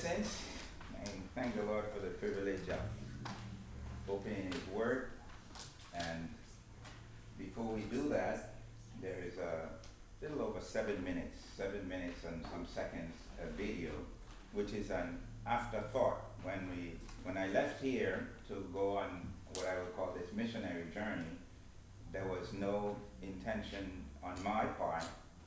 blessings. And thank the Lord for the privilege of opening His Word. And before we do that, there is a little over 7 minutes, 7 minutes and some seconds video, which is an afterthought. When I left here to go on what I would call this missionary journey, there was no intention on my part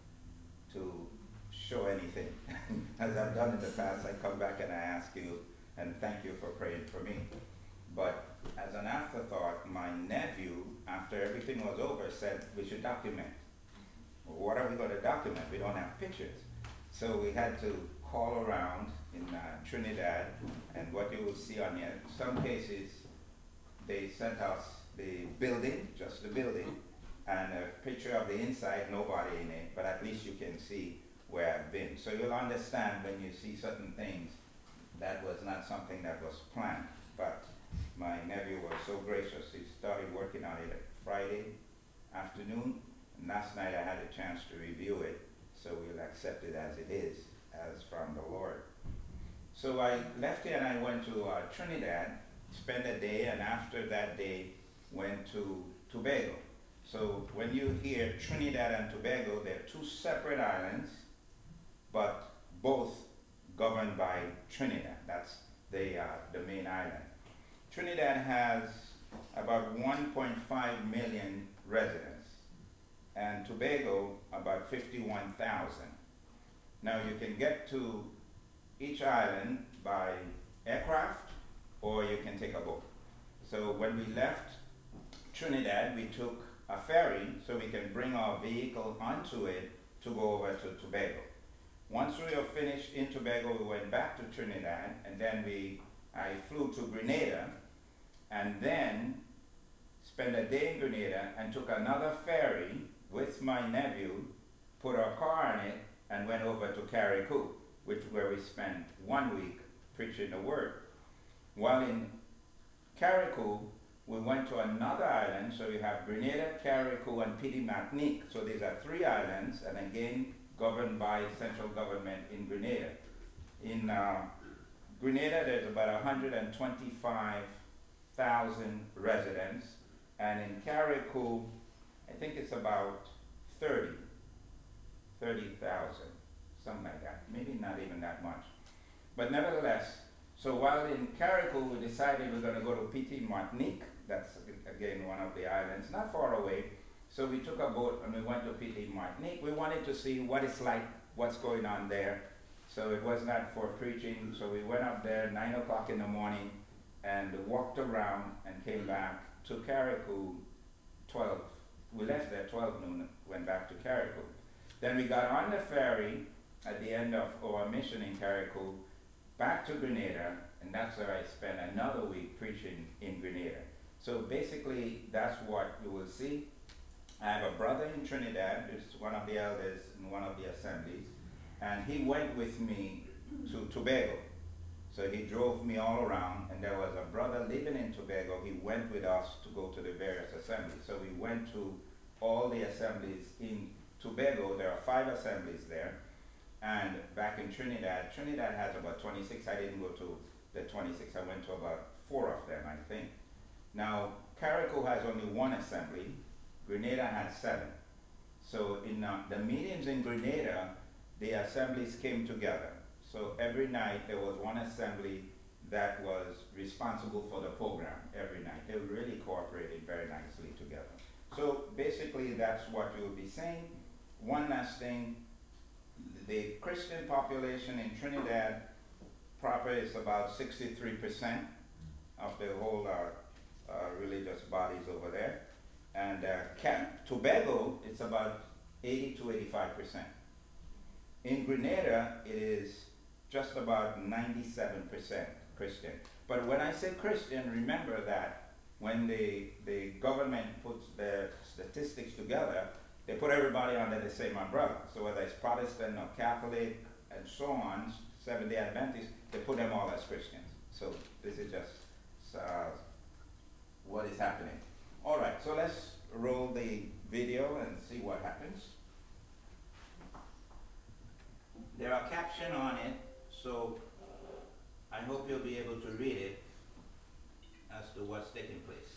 to show anything. As I've done in the past, I come back and I ask you and thank you for praying for me. But as an afterthought, my nephew, after everything was over, said we should document. Well, what are we going to document? We don't have pictures. So we had to call around in Trinidad, and what you will see on here, some cases they sent us the building, just the building, and a picture of the inside, nobody in it, but at least you can see where I've been. So you'll understand when you see certain things, that was not something that was planned. But my nephew was so gracious, he started working on it Friday afternoon, and last night I had a chance to review it, so we'll accept it as it is, as from the Lord. So I left here and I went to Trinidad, spent a day, and after that day went to Tobago. So when you hear Trinidad and Tobago, they're two separate islands, but both governed by Trinidad. That's the main island. Trinidad has about 1.5 million residents, and Tobago about 51,000. Now you can get to each island by aircraft, or you can take a boat. So when we left Trinidad, we took a ferry so we can bring our vehicle onto it to go over to Tobago. Once we were finished in Tobago, we went back to Trinidad, and then I flew to Grenada, and then spent a day in Grenada and took another ferry with my nephew, put our car in it, and went over to Carriacou, where we spent 1 week preaching the word. While in Carriacou, we went to another island, so you have Grenada, Carriacou, and Petite Martinique. So these are 3 islands, and again, governed by central government in Grenada. In Grenada, there's about 125,000 residents, and in Carriacou, I think it's about 30,000, something like that. Maybe not even that much. But nevertheless, so while in Carriacou, we decided we're going to go to Petite Martinique. That's, again, one of the islands, not far away. So we took a boat and we went to Petite Martinique. We wanted to see what it's like, what's going on there. So it was not for preaching. So we went up there 9 o'clock in the morning and walked around and came back to Carriacou 12. We left there 12 noon, went back to Carriacou. Then we got on the ferry at the end of our mission in Carriacou back to Grenada, and that's where I spent another week preaching in Grenada. So basically, that's what you will see. I have a brother in Trinidad, who's one of the elders in one of the assemblies, and he went with me to Tobago. So he drove me all around, and there was a brother living in Tobago. He went with us to go to the various assemblies. So we went to all the assemblies in Tobago. There are 5 assemblies there. And back in Trinidad, Trinidad has about 26. I didn't go to the 26. I went to about 4 of them, I think. Now, Carriacou has only 1 assembly. Grenada has 7. So in the meetings in Grenada, the assemblies came together. So every night there was one assembly that was responsible for the program every night. They really cooperated very nicely together. So basically that's what you'll be saying. One last thing, the Christian population in Trinidad proper is about 63% of the whole religious bodies over there. And Tobago, it's about 80 to 85%. In Grenada, it is just about 97% Christian. But when I say Christian, remember that when the government puts their statistics together, they put everybody under the same umbrella. So whether it's Protestant or Catholic and so on, Seventh-day Adventists, they put them all as Christians. So this is just what is happening. All right, so let's roll the video and see what happens. There are captions on it, so I hope you'll be able to read it as to what's taking place.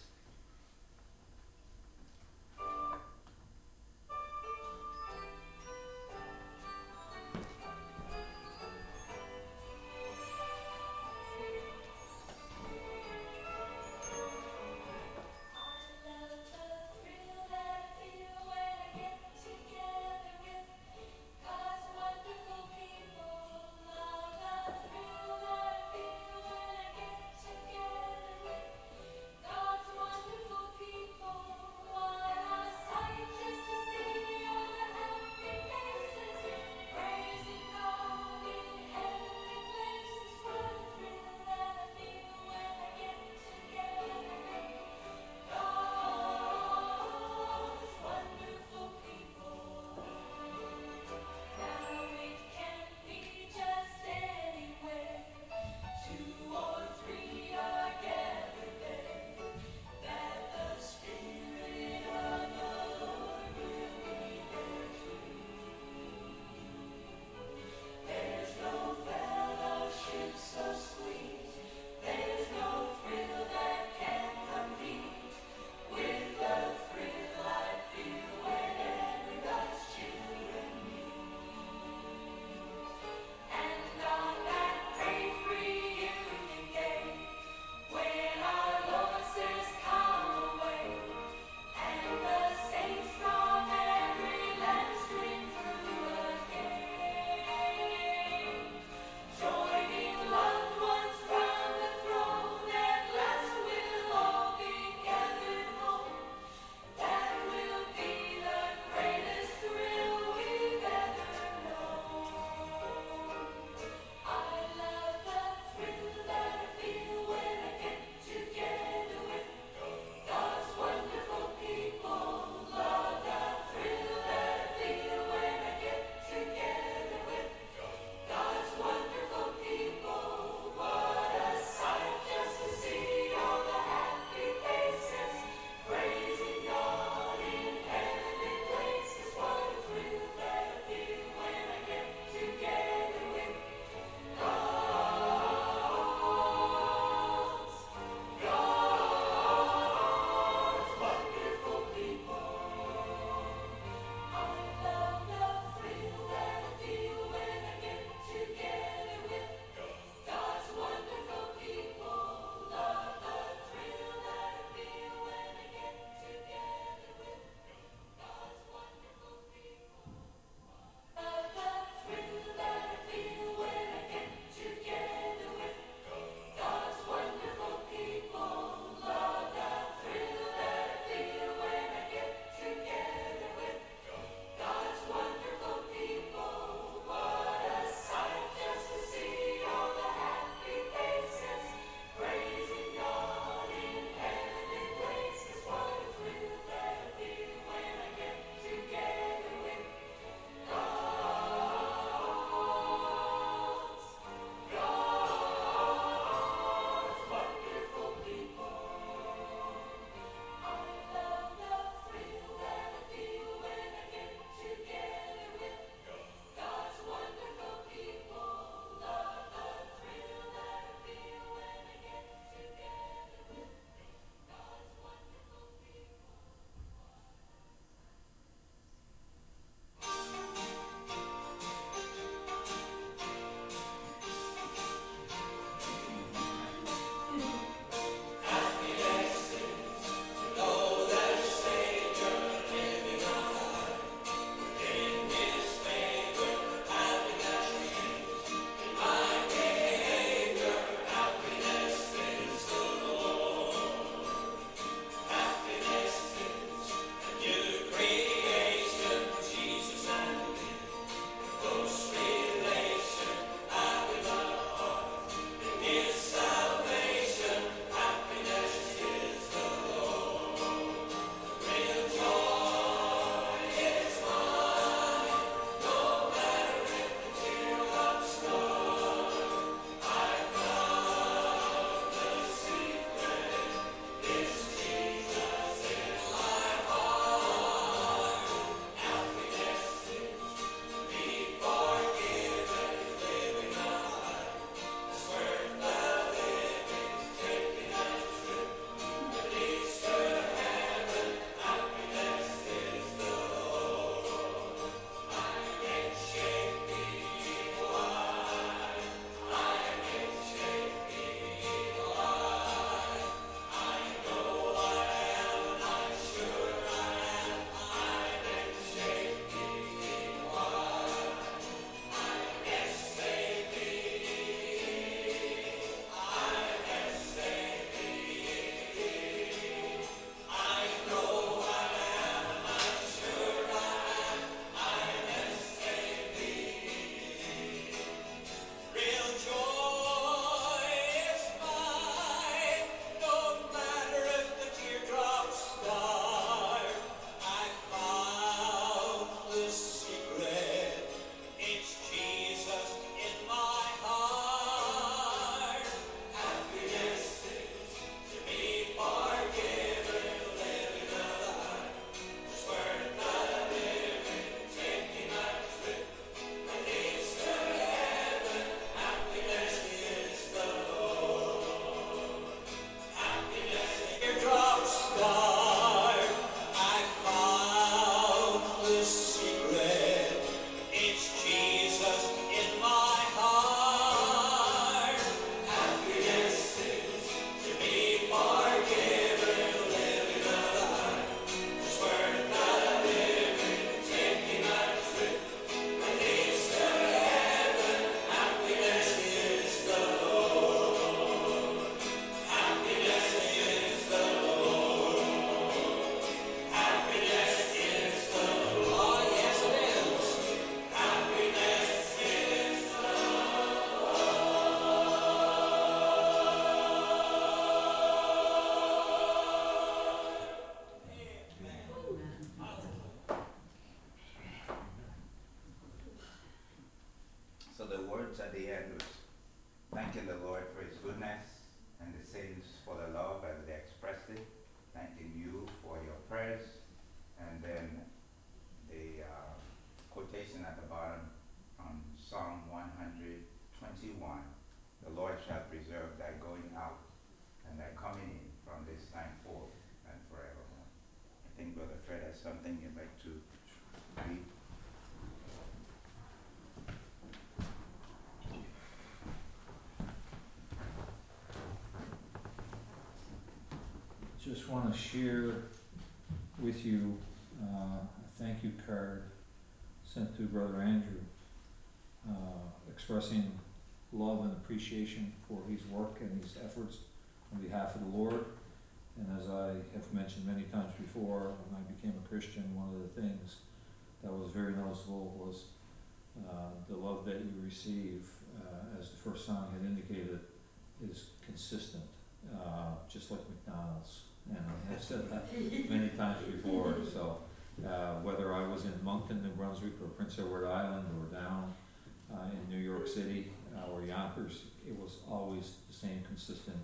just want to share with you a thank you card sent to Brother Andrew, expressing love and appreciation for his work and his efforts on behalf of the Lord. And as I have mentioned many times before, when I became a Christian, one of the things that was very noticeable was the love that you receive, as the first song had indicated, is consistent, just like McDonald's. And I've said that many times before. So whether I was in Moncton, New Brunswick, or Prince Edward Island, or down in New York City, or Yonkers, it was always the same consistent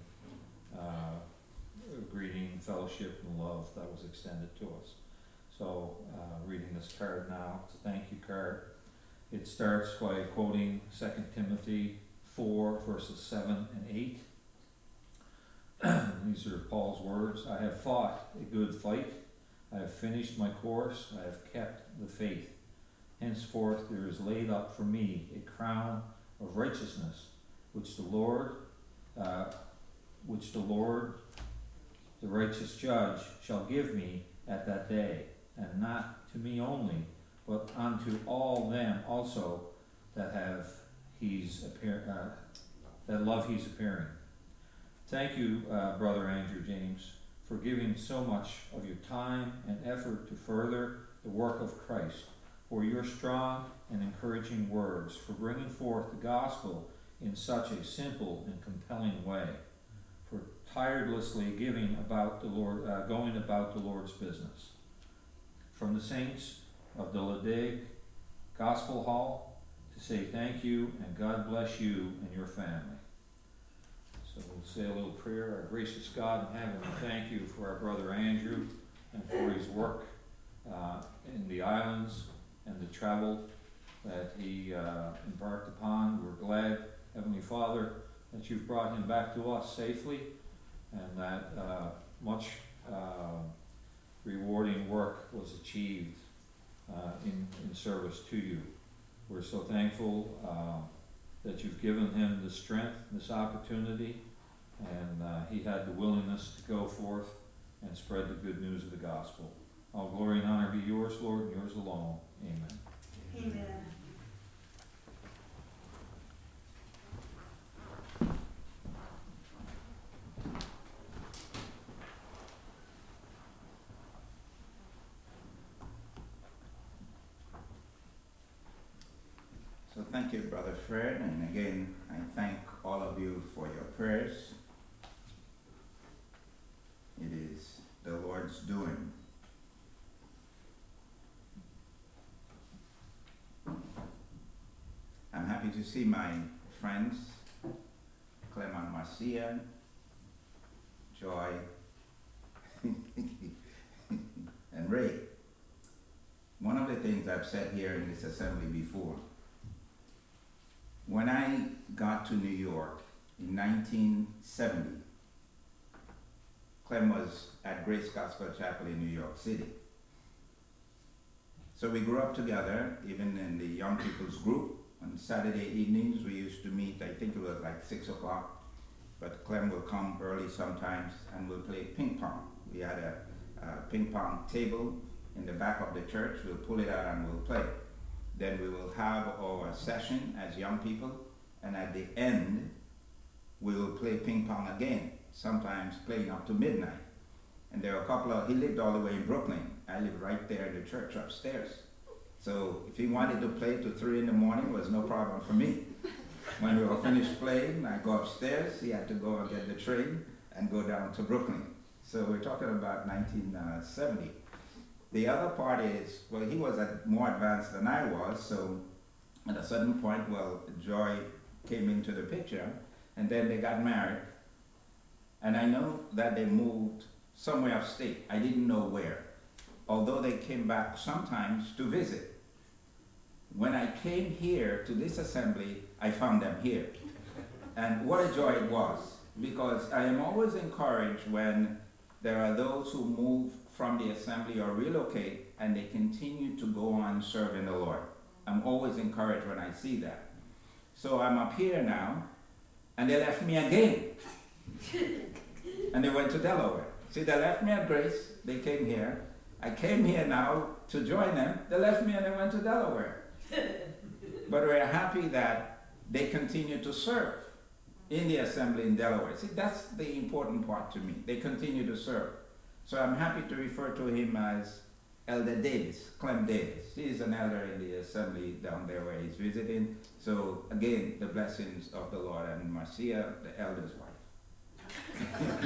greeting, fellowship, and love that was extended to us. So reading this card now, it's a thank you card. It starts by quoting 2 Timothy 4, verses 7 and 8. These are Paul's words. I have fought a good fight. I have finished my course. I have kept the faith. Henceforth there is laid up for me a crown of righteousness, which the Lord, the righteous judge, shall give me at that day, and not to me only, but unto all them also that love his appearing. Thank you, Brother Andrew James, for giving so much of your time and effort to further the work of Christ, for your strong and encouraging words, for bringing forth the gospel in such a simple and compelling way, for tirelessly going about the Lord's business. From the saints of the Ledig Gospel Hall, to say thank you and God bless you and your family. So we'll say a little prayer. Our gracious God in heaven, we thank you for our brother Andrew and for his work in the islands and the travel that he embarked upon. We're glad, Heavenly Father, that you've brought him back to us safely, and that much rewarding work was achieved in service to you. We're so thankful that you've given him the strength, this opportunity, and he had the willingness to go forth and spread the good news of the gospel. All glory and honor be yours, Lord, and yours alone. Amen. Amen. So thank you, Brother Fred, and again, I thank all of you for your prayers. It is the Lord's doing. I'm happy to see my friends, Clement Marcia, Joy, and Ray. One of the things I've said here in this assembly before, when I got to New York in 1970, Clem was at Grace Gospel Chapel in New York City. So we grew up together, even in the young people's group. On Saturday evenings, we used to meet, I think it was like 6 o'clock, but Clem will come early sometimes and we'll play ping pong. We had a ping pong table in the back of the church. We'll pull it out and we'll play. Then we will have our session as young people, and at the end, we will play ping pong again, sometimes playing up to midnight. And there were he lived all the way in Brooklyn. I lived right there in the church upstairs. So if he wanted to play to 3 in the morning, it was no problem for me. When we were finished playing, I go upstairs, he had to go and get the train and go down to Brooklyn. So we're talking about 1970. The other part is, well, he was more advanced than I was, so at a certain point, Joy came into the picture, and then they got married. And I know that they moved somewhere upstate. I didn't know where, although they came back sometimes to visit. When I came here to this assembly, I found them here. And what a joy it was, because I am always encouraged when there are those who move from the assembly or relocate and they continue to go on serving the Lord. I'm always encouraged when I see that. So I'm up here now, and they left me again. And they went to Delaware. See, they left me at Grace. They came here. I came here now to join them. They left me and they went to Delaware. But we're happy that they continue to serve in the assembly in Delaware. See, that's the important part to me. They continue to serve. So I'm happy to refer to him as Elder Davis, Clem Davis. He's an elder in the assembly down there where he's visiting. So again, the blessings of the Lord, and Marcia, the elder's wife.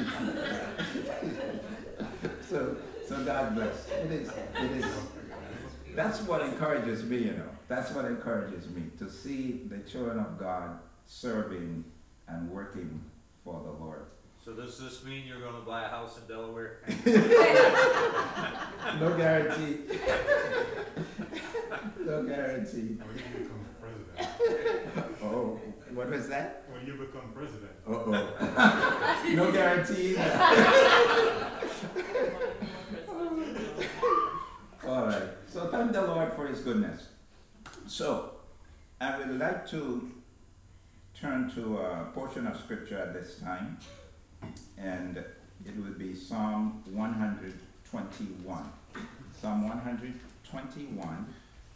so God bless. It is. That's what encourages me, That's what encourages me, to see the children of God serving and working for the Lord. So does this mean you're going to buy a house in Delaware? No guarantee. No guarantee. When you become president. Oh, what was that? When you become president. Uh-oh. No guarantee. All right. So thank the Lord for his goodness. So I would like to turn to a portion of scripture at this time, and it would be Psalm 121. Psalm 121.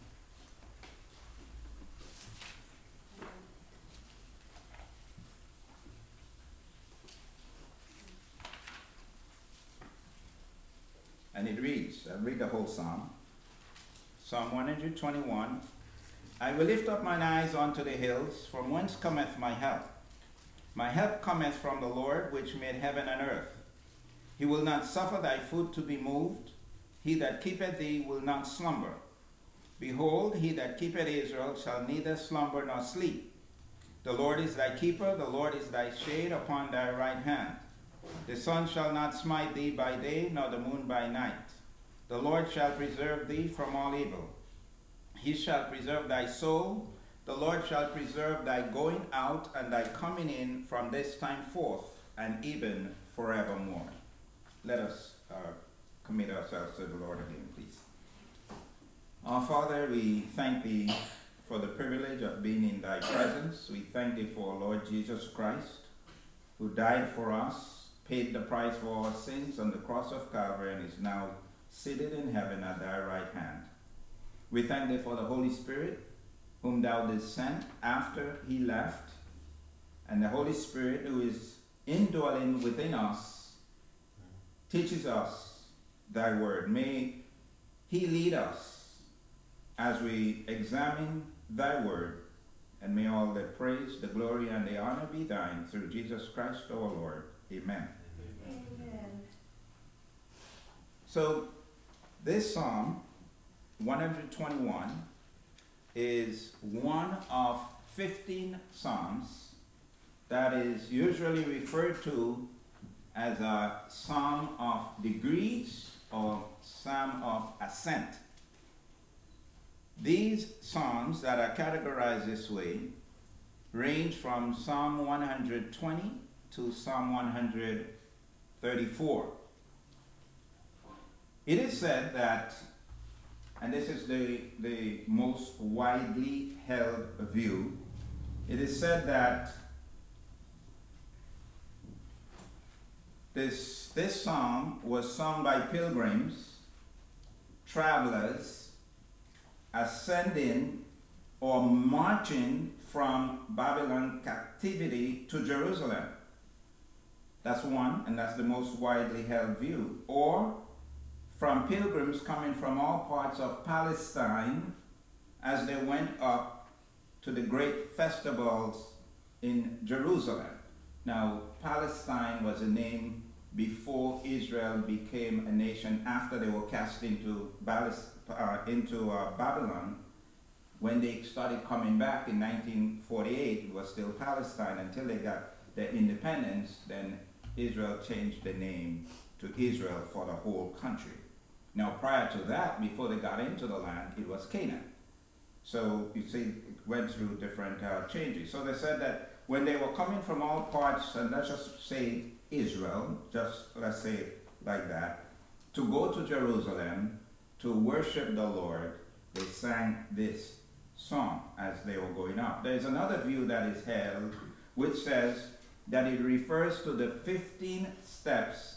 And it reads, I'll read the whole psalm. Psalm 121. I will lift up mine eyes unto the hills, from whence cometh my help. My help cometh from the Lord, which made heaven and earth. He will not suffer thy foot to be moved. He that keepeth thee will not slumber. Behold, he that keepeth Israel shall neither slumber nor sleep. The Lord is thy keeper, the Lord is thy shade upon thy right hand. The sun shall not smite thee by day, nor the moon by night. The Lord shall preserve thee from all evil. He shall preserve thy soul. The Lord shall preserve thy going out and thy coming in from this time forth, and even forevermore. Let us commit ourselves to the Lord again, please. Our Father, we thank thee for the privilege of being in thy presence. We thank thee for Lord Jesus Christ, who died for us, paid the price for our sins on the cross of Calvary, and is now seated in heaven at thy right hand. We thank thee for the Holy Spirit, whom thou didst send after he left, and the Holy Spirit, who is indwelling within us, teaches us thy word. May he lead us as we examine thy word, and may all the praise, the glory, and the honor be thine through Jesus Christ our Lord. Amen. Amen. So this Psalm 121 is one of 15 psalms that is usually referred to as a psalm of degrees or psalm of ascent. These psalms that are categorized this way range from Psalm 120 to Psalm 134. It is said that, and this is the most widely held view, it is said that this psalm was sung by pilgrims, travelers, ascending or marching from Babylon captivity to Jerusalem. That's one, and that's the most widely held view. Or from pilgrims coming from all parts of Palestine as they went up to the great festivals in Jerusalem. Now, Palestine was a name before Israel became a nation after they were cast into Babylon. When they started coming back in 1948, it was still Palestine until they got their independence. Then Israel changed the name to Israel for the whole country. Now, prior to that, before they got into the land, it was Canaan. So you see, it went through different changes. So they said that when they were coming from all parts, and let's just say Israel, just let's say it like that, to go to Jerusalem to worship the Lord, they sang this song as they were going up. There's another view that is held which says that it refers to the 15 steps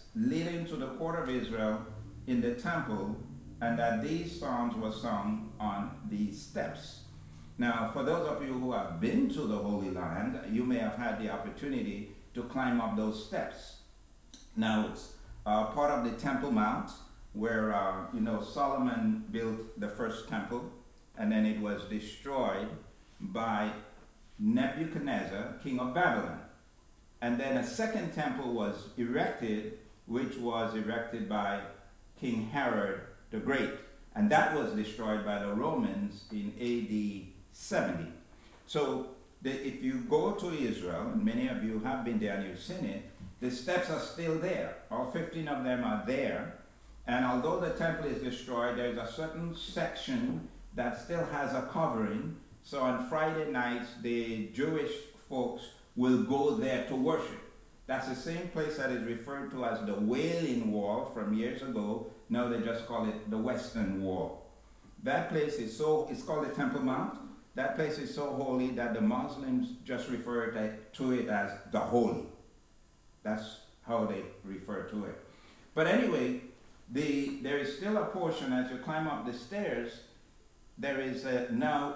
leading to the court of Israel in the temple, and that these psalms were sung on these steps. Now, for those of you who have been to the Holy Land, you may have had the opportunity to climb up those steps. Now, it's part of the Temple Mount, where Solomon built the first temple, and then it was destroyed by Nebuchadnezzar, king of Babylon. And then a second temple was erected, which was erected by King Herod the Great. And that was destroyed by the Romans in AD 70. So if you go to Israel, and many of you have been there and you've seen it, the steps are still there. All 15 of them are there. And although the temple is destroyed, there's a certain section that still has a covering. So on Friday nights, the Jewish folks will go there to worship. That's the same place that is referred to as the Wailing Wall from years ago. Now they just call it the Western Wall. That place is it's called the Temple Mount. That place is so holy that the Muslims just refer to it as the Holy. That's how they refer to it. But anyway, there is still a portion as you climb up the stairs. There is now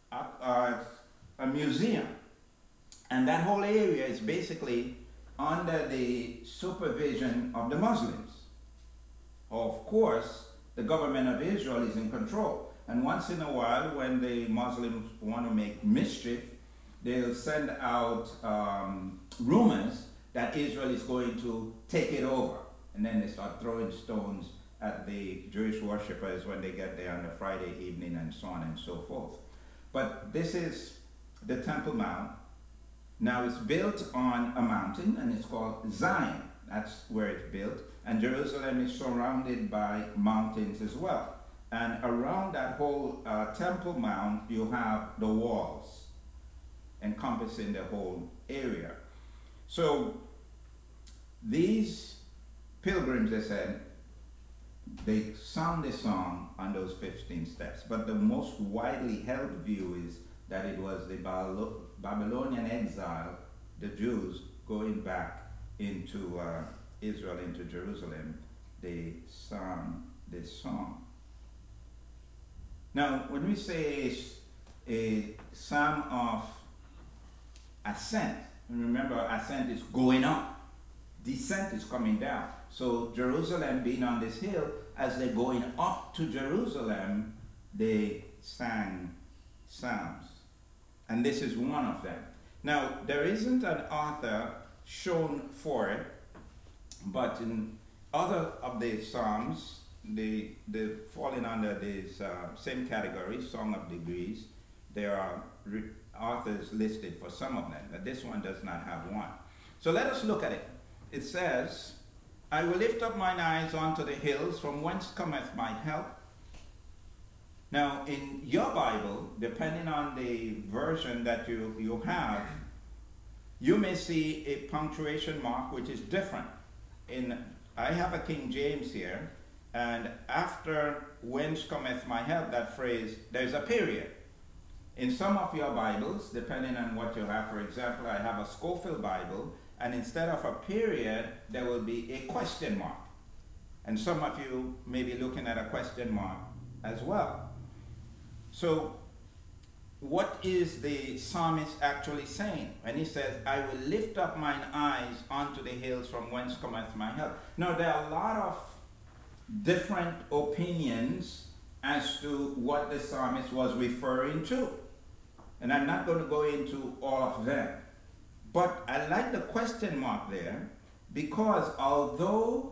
a museum. And that whole area is basically under the supervision of the Muslims. Of course, the government of Israel is in control. And once in a while, when the Muslims want to make mischief, they'll send out rumors that Israel is going to take it over. And then they start throwing stones at the Jewish worshippers when they get there on a Friday evening and so on and so forth. But this is the Temple Mount. Now it's built on a mountain and it's called Zion. That's where it's built. And Jerusalem is surrounded by mountains as well. And around that whole Temple Mount, you have the walls encompassing the whole area. So these pilgrims, they said, they sung the song on those 15 steps. But the most widely held view is that it was the Babylonian exile, the Jews going back into Israel, into Jerusalem. They sang this song. Now, when we say a psalm of ascent, remember ascent is going up, descent is coming down. So Jerusalem being on this hill, as they're going up to Jerusalem, they sang psalms. And this is one of them. Now, there isn't an author shown for it, but in other of the psalms, they falling under this same category, Song of Degrees. There are authors listed for some of them, but this one does not have one. So let us look at it. It says, I will lift up mine eyes unto the hills, from whence cometh my help. Now, in your Bible, depending on the version that you have, you may see a punctuation mark which is different. I have a King James here, and after whence cometh my help, that phrase, there's a period. In some of your Bibles, depending on what you have, for example, I have a Scofield Bible, and instead of a period, there will be a question mark. And some of you may be looking at a question mark as well. So, what is the psalmist actually saying when he says, I will lift up mine eyes unto the hills from whence cometh my help? Now, there are a lot of different opinions as to what the psalmist was referring to. And I'm not going to go into all of them. But I like the question mark there, because although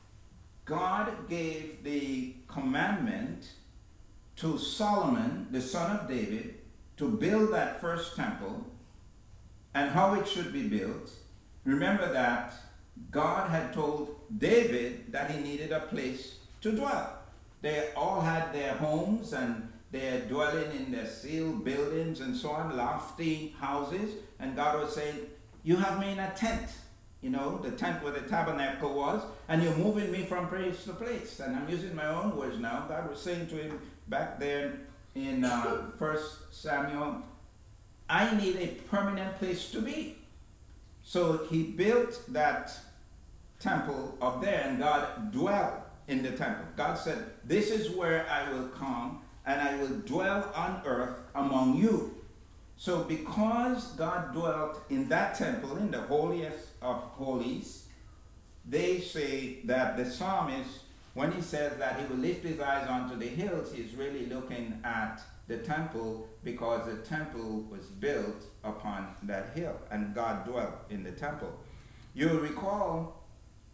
God gave the commandment to Solomon, the son of David, to build that first temple and how it should be built, remember that God had told David that he needed a place to dwell. They all had their homes and they're dwelling in their sealed buildings and so on, lofty houses, and God was saying, you have me in a tent, the tent where the tabernacle was, and you're moving me from place to place. And I'm using my own words now. God was saying to him back there in 1 Samuel, I need a permanent place to be. So he built that temple up there, and God dwelt in the temple. God said, this is where I will come, and I will dwell on earth among you. So because God dwelt in that temple, in the holiest of holies, they say that the psalmist, when he says that he will lift his eyes onto the hills, he's really looking at the temple, because the temple was built upon that hill, and God dwelt in the temple. You'll recall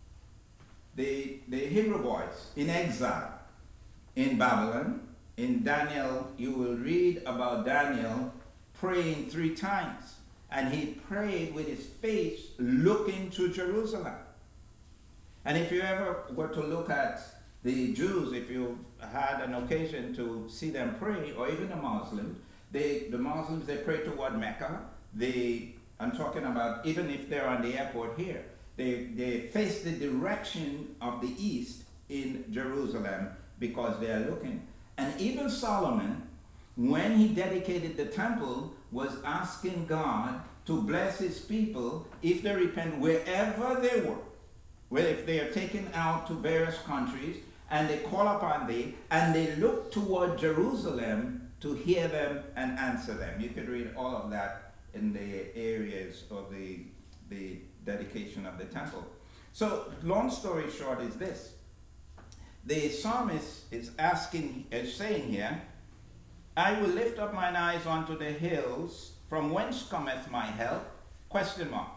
the Hebrew boys in exile in Babylon. In Daniel, you will read about Daniel praying 3 times, and he prayed with his face looking to Jerusalem. And if you ever were to look at the Jews, if you had an occasion to see them pray, or even the Muslims, the Muslims, they pray toward Mecca. I'm talking about even if they're on the airport here, they face the direction of the east in Jerusalem because they are looking. And even Solomon, when he dedicated the temple, was asking God to bless his people if they repent wherever they were. Well, if they are taken out to various countries and they call upon thee and they look toward Jerusalem to hear them and answer them. You could read all of that in the areas of the dedication of the temple. So, long story short is this. The psalmist is saying here, I will lift up mine eyes unto the hills, from whence cometh my help? Question mark.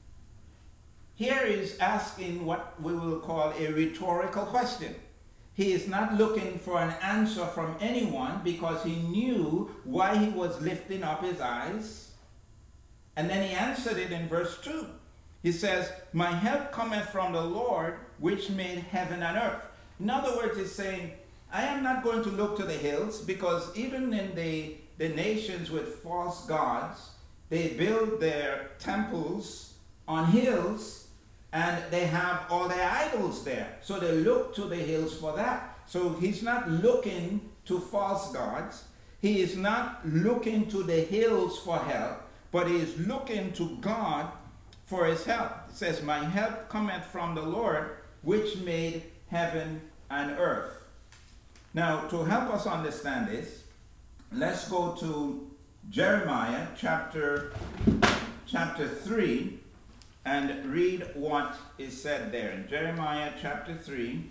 Here is asking what we will call a rhetorical question. He is not looking for an answer from anyone because he knew why he was lifting up his eyes. And then he answered it in verse 2. He says, my help cometh from the Lord, which made heaven and earth. In other words, he's saying, I am not going to look to the hills, because even in the nations with false gods, they build their temples on hills, and they have all their idols there. So they look to the hills for that. So he's not looking to false gods. He is not looking to the hills for help, but he is looking to God for his help. It says, my help cometh from the Lord, which made heaven and earth. Now, to help us understand this, let's go to Jeremiah chapter 3 and read what is said there. In Jeremiah chapter 3,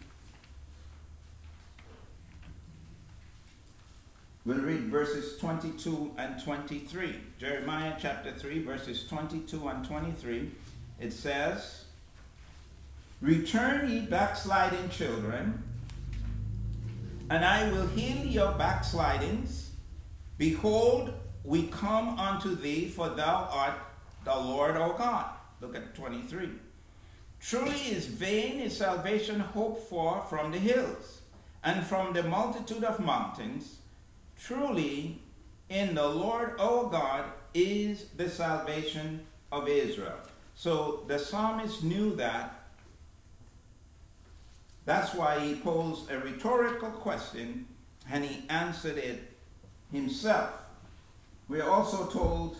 we'll read verses 22 and 23. Jeremiah chapter 3, verses 22 and 23. It says, return ye backsliding children, and I will heal your backslidings. Behold, we come unto thee, for thou art the Lord our God. Look at 23. Truly is vain is salvation hoped for from the hills, and from the multitude of mountains. Truly in the Lord our God is the salvation of Israel. So the psalmist knew that. That's why he posed a rhetorical question, and he answered it himself. We are also told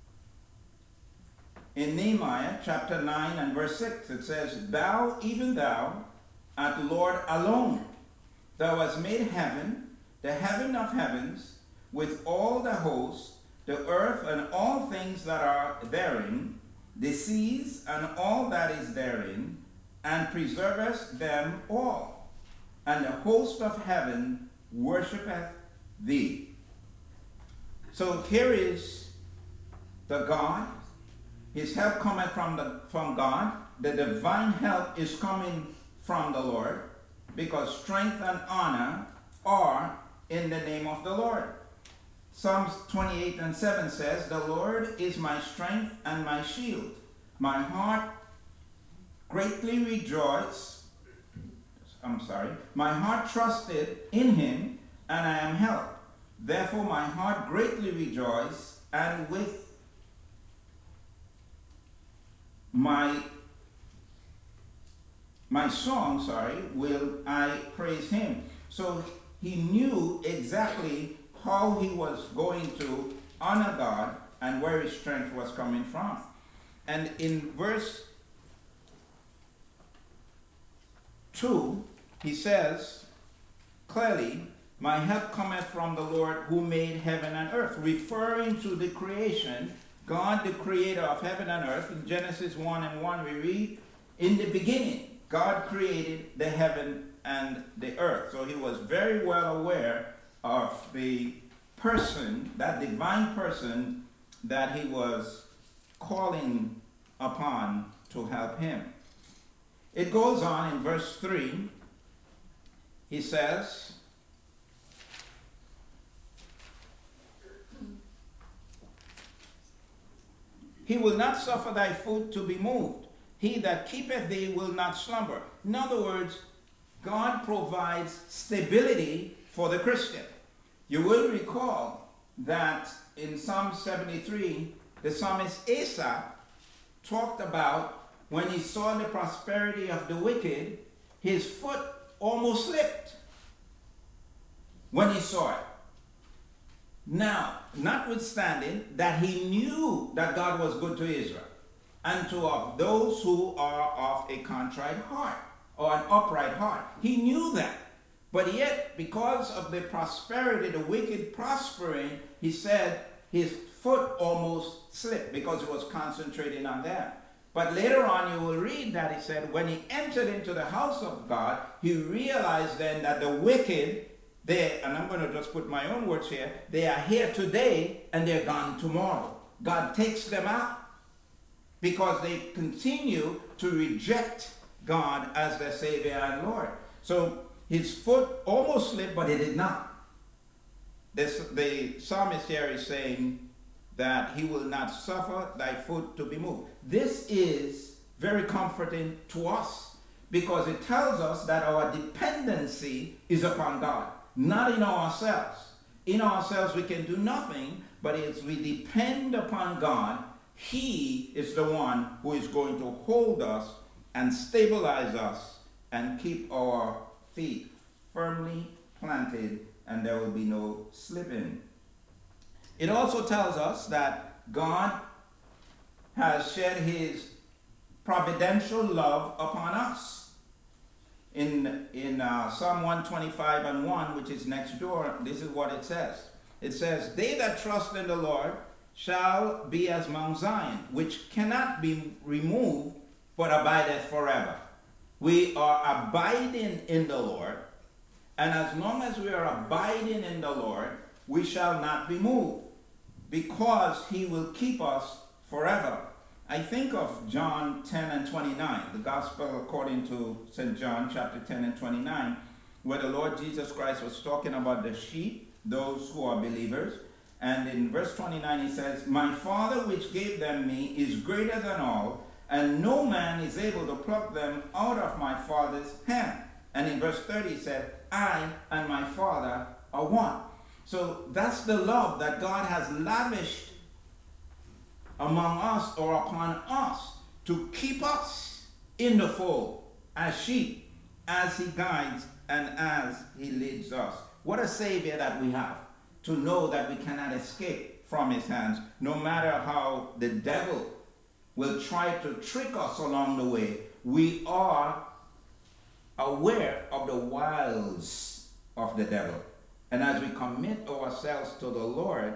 in Nehemiah chapter 9 and verse 6, it says, thou, even thou, art Lord alone. Thou hast made heaven, the heaven of heavens, with all the hosts, the earth and all things that are therein, the seas and all that is therein, and preservest them all. And the host of heaven worshipeth thee. So here is the God. His help cometh from God. The divine help is coming from the Lord, because strength and honor are in the name of the Lord. Psalms 28 and 7 says, the Lord is my strength and my shield. My heart greatly rejoiced. My heart trusted in him, and I am helped. Therefore my heart greatly rejoiced, and with my song, will I praise him. So he knew exactly how he was going to honor God and where his strength was coming from. And in verse 2, he says clearly, my help cometh from the Lord who made heaven and earth, referring to the creation. God, the creator of heaven and earth. In Genesis 1 and 1, we read, in the beginning, God created the heaven and the earth. So he was very well aware of the person, that divine person that he was calling upon to help him. It goes on in verse 3. He says, he will not suffer thy foot to be moved. He that keepeth thee will not slumber. In other words, God provides stability for the Christian. You will recall that in Psalm 73, the psalmist Asaph talked about when he saw the prosperity of the wicked, his foot almost slipped when he saw it. Now, notwithstanding that he knew that God was good to Israel and to of those who are of a contrite heart or an upright heart. He knew that. But yet, because of the prosperity, the wicked prospering, he said his foot almost slipped because he was concentrating on that. But later on you will read that he said when he entered into the house of God, he realized then that the wicked, and I'm going to just put my own words here, they are here today and they're gone tomorrow. God takes them out because they continue to reject God as their Savior and Lord. So his foot almost slipped, but it did not. The psalmist here is saying that he will not suffer thy foot to be moved. This is very comforting to us because it tells us that our dependency is upon God, not in ourselves. In ourselves we can do nothing, but as we depend upon God, he is the one who is going to hold us and stabilize us and keep our feet firmly planted, and there will be no slipping. It also tells us that God has shed his providential love upon us. In Psalm 125 and 1, which is next door, this is what it says. It says, they that trust in the Lord shall be as Mount Zion, which cannot be removed, but abideth forever. We are abiding in the Lord, and as long as we are abiding in the Lord, we shall not be moved, because he will keep us forever. I think of John 10 and 29, the Gospel according to St. John chapter 10 and 29, where the Lord Jesus Christ was talking about the sheep, those who are believers. And in verse 29 he says, my Father which gave them me is greater than all, and no man is able to pluck them out of my Father's hand. And in verse 30 he said, I and my Father are one. So that's the love that God has lavished among us or upon us to keep us in the fold as sheep, as he guides and as he leads us. What a Savior that we have, to know that we cannot escape from his hands, no matter how the devil will try to trick us along the way. We are aware of the wiles of the devil. And as we commit ourselves to the Lord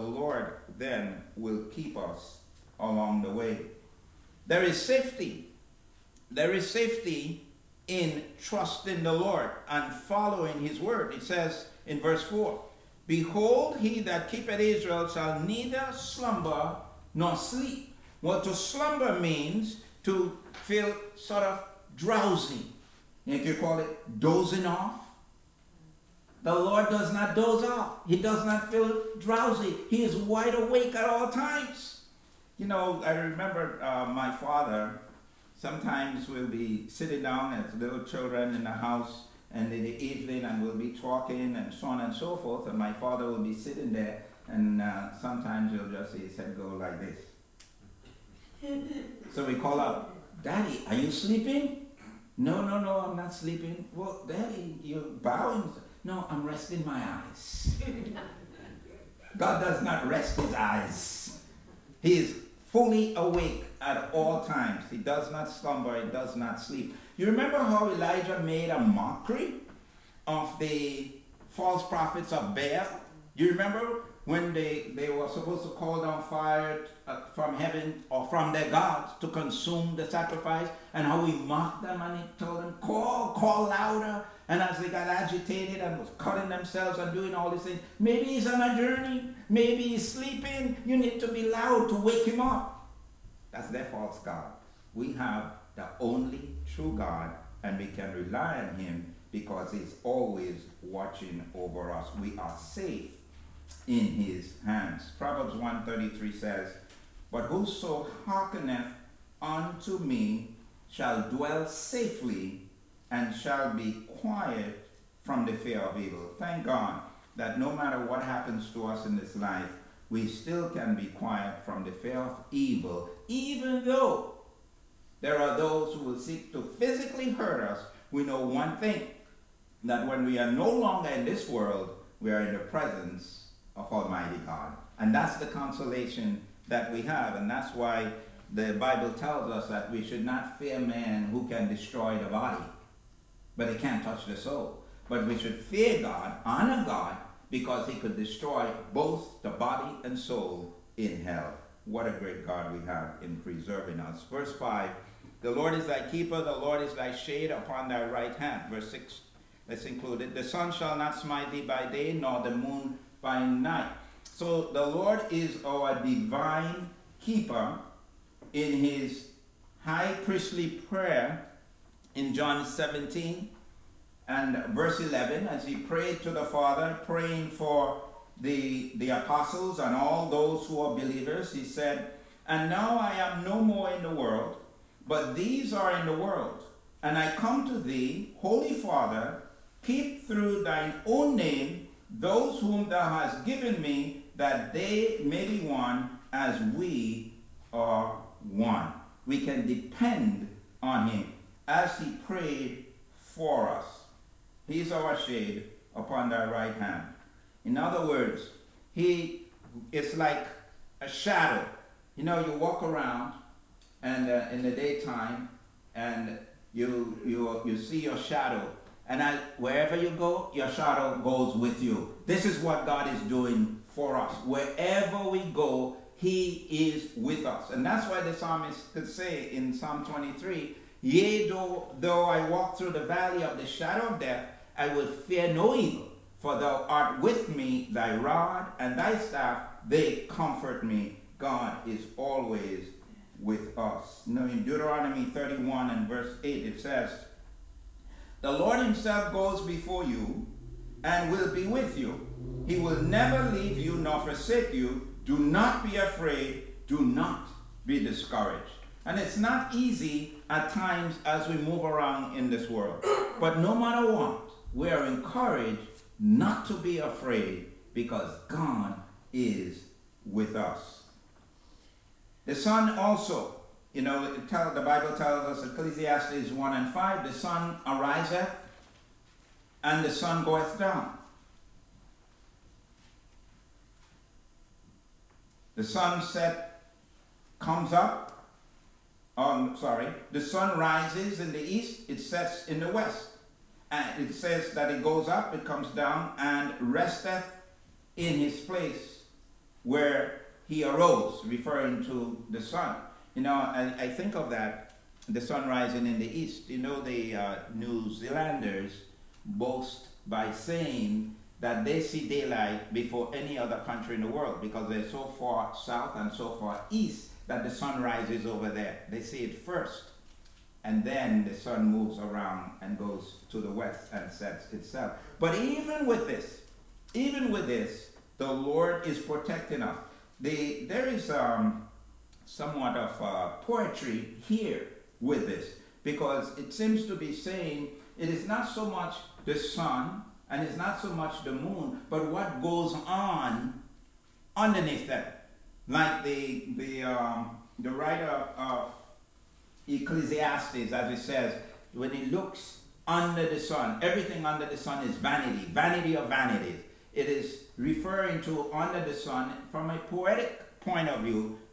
then will keep us along the way. There is safety. There is safety in trusting the Lord and following his word. It says in verse 4, behold, he that keepeth Israel shall neither slumber nor sleep. Well, to slumber means to feel sort of drowsy. You could call it dozing off. The Lord does not doze off. He does not feel drowsy. He is wide awake at all times. You know, I remember my father, sometimes we'll be sitting down as little children in the house and in the evening, and we'll be talking and so on and so forth, and my father will be sitting there, and sometimes you'll just see his head go like this. So we call out, Daddy, are you sleeping? No, I'm not sleeping. Well, Daddy, you're bowing. No, I'm resting my eyes. God does not rest his eyes. He is fully awake at all times. He does not slumber, he does not sleep. You remember how Elijah made a mockery of the false prophets of Baal? You remember when they were supposed to call down fire from heaven or from their gods to consume the sacrifice, and how he mocked them and he told them, call louder. And as they got agitated and was cutting themselves and doing all these things, maybe he's on a journey, maybe he's sleeping, you need to be loud to wake him up. That's their false God. We have the only true God, and we can rely on him because he's always watching over us. We are safe in his hands. Proverbs 1:33 says, "But whoso hearkeneth unto me shall dwell safely and shall be quiet from the fear of evil." Thank God that no matter what happens to us in this life, we still can be quiet from the fear of evil, even though there are those who will seek to physically hurt us. We know one thing, that when we are no longer in this world, we are in the presence of Almighty God. And that's the consolation that we have. And that's why the Bible tells us that we should not fear man who can destroy the body, but he can't touch the soul. But we should fear God, honor God, because he could destroy both the body and soul in hell. What a great God we have in preserving us. Verse 5, "The Lord is thy keeper, the Lord is thy shade upon thy right hand." Verse 6, let's include it. "The sun shall not smite thee by day, nor the moon by night." So the Lord is our divine keeper. In his high priestly prayer in John 17 and verse 11, as he prayed to the Father, praying for the apostles and all those who are believers, he said, "And now I am no more in the world, but these are in the world. And I come to thee, Holy Father, keep through thine own name those whom thou hast given me, that they may be one as we are one." We can depend on him as he prayed for us. He's our shade upon thy right hand. In other words, he is like a shadow. You know, you walk around and in the daytime, and you see your shadow, and wherever you go, your shadow goes with you. This is what God is doing for us. Wherever we go, he is with us. And that's why the psalmist could say in Psalm 23, "Yea, though I walk through the valley of the shadow of death, I will fear no evil, for thou art with me, thy rod and thy staff, they comfort me." God is always with us. Now in Deuteronomy 31 and verse 8 it says, "The Lord himself goes before you and will be with you. He will never leave you nor forsake you. Do not be afraid. Do not be discouraged." And it's not easy at times as we move around in this world. But no matter what, we are encouraged not to be afraid because God is with us. The sun also, the Bible tells us, Ecclesiastes 1 and 5, "The sun ariseth and the sun goeth down. The sunset comes up, the sun rises in the east, it sets in the west. And it says that it goes up, it comes down, and resteth in his place where he arose," referring to the sun. I think of that, the sun rising in the east. The New Zealanders boast by saying that they see daylight before any other country in the world because they're so far south and so far east that the sun rises over there. They see it first, and then the sun moves around and goes to the west and sets itself. But even with this, the Lord is protecting us. There is somewhat of poetry here with this, because it seems to be saying it is not so much the sun and it's not so much the moon, but what goes on underneath them. Like the writer of Ecclesiastes, as it says, when he looks under the sun, everything under the sun is vanity, vanity of vanities. It is referring to under the sun from a poetic point of view,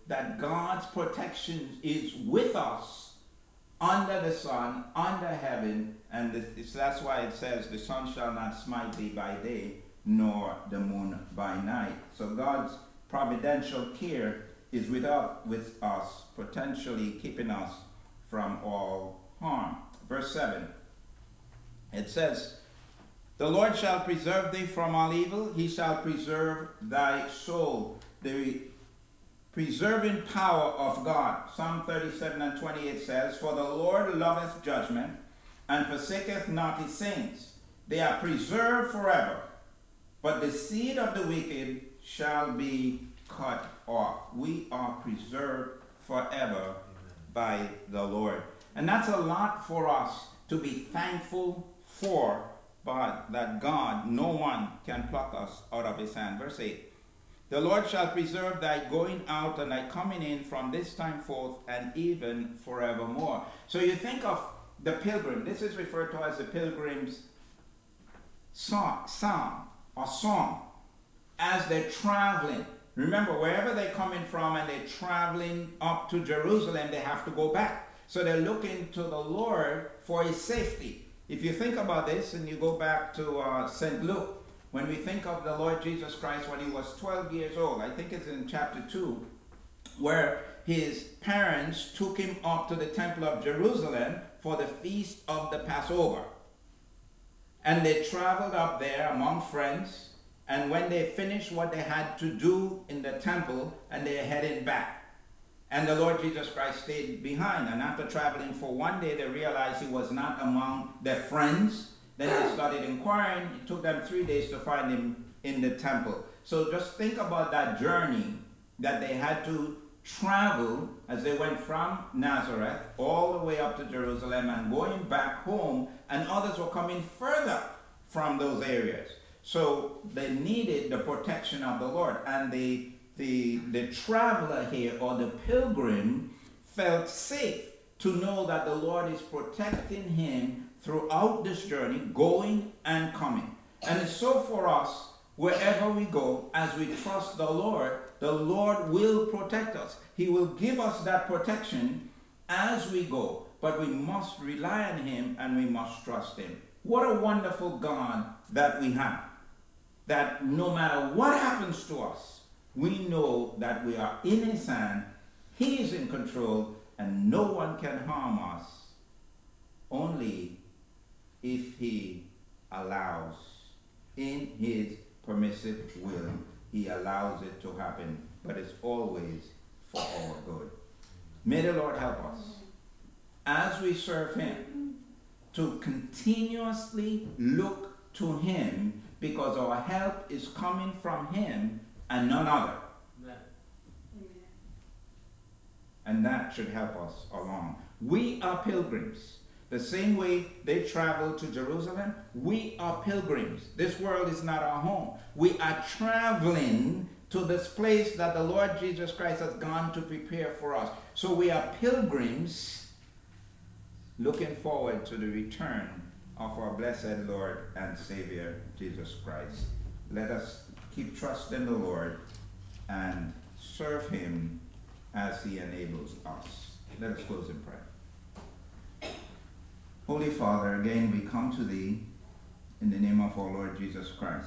that God's protection is with us under the sun, under heaven, and that's why it says, the sun shall not smite thee by day, nor the moon by night. So God's providential care is with us, potentially keeping us from all harm. Verse 7, it says, the Lord shall preserve thee from all evil, he shall preserve thy soul. The preserving power of God. Psalm 37 and 28 says, for the Lord loveth judgment, and forsaketh not his saints. They are preserved forever, but the seed of the wicked shall be cut off. We are preserved forever by the Lord. And that's a lot for us to be thankful for, but that God, no one can pluck us out of his hand. Verse 8, the Lord shall preserve thy going out and thy coming in from this time forth and even forevermore. So you think of the pilgrim. This is referred to as the pilgrim's song, as they're traveling. Remember, wherever they're coming from and they're traveling up to Jerusalem, they have to go back. So they're looking to the Lord for his safety. If you think about this and you go back to St. Luke, when we think of the Lord Jesus Christ when he was 12 years old, I think it's in chapter 2, where his parents took him up to the temple of Jerusalem for the feast of the Passover. And they traveled up there among friends, and when they finished what they had to do in the temple, and they're heading back. And the Lord Jesus Christ stayed behind, and after traveling for one day, they realized he was not among their friends. Then they started inquiring. It took them 3 days to find him in the temple. So just think about that journey that they had to travel as they went from Nazareth all the way up to Jerusalem and going back home, and others were coming further from those areas. So they needed the protection of the Lord. And the traveler here, or the pilgrim, felt safe to know that the Lord is protecting him throughout this journey, going and coming. And it's so for us, wherever we go, as we trust the Lord will protect us. He will give us that protection as we go, but we must rely on him and we must trust him. What a wonderful God that we have, that no matter what happens to us, we know that we are in his hand, he is in control, and no one can harm us, only if he allows. In his permissive will, he allows it to happen, but it's always for our good. May the Lord help us, as we serve him, to continuously look to him, because our help is coming from him and none other. Amen. And that should help us along. We are pilgrims. The same way they traveled to Jerusalem, we are pilgrims. This world is not our home. We are traveling to this place that the Lord Jesus Christ has gone to prepare for us. So we are pilgrims looking forward to the return of our blessed Lord and Savior, Jesus Christ. Let us keep trusting the Lord and serve him as he enables us. Let us close in prayer. Holy Father, again we come to thee in the name of our Lord Jesus Christ.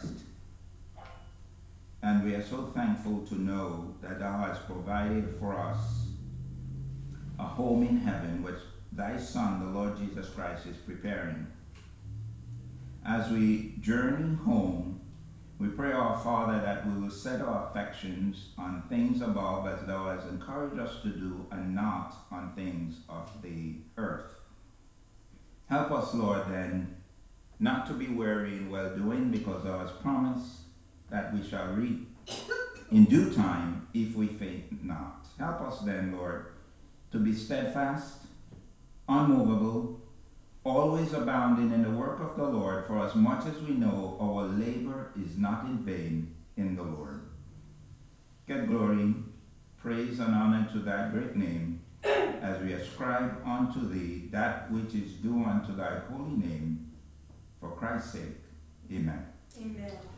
And we are so thankful to know that thou hast provided for us a home in heaven, which thy Son, the Lord Jesus Christ, is preparing. As we journey home, we pray, our Father, that we will set our affections on things above, as thou hast encouraged us to do, and not on things of the earth. Help us, Lord, then, not to be weary in well-doing, because thou hast promised that we shall reap in due time if we faint not. Help us then, Lord, to be steadfast, unmovable, always abounding in the work of the Lord, for as much as we know our labor is not in vain in the Lord. Get glory, praise, and honor to thy great name, as we ascribe unto thee that which is due unto thy holy name, for Christ's sake. Amen. Amen.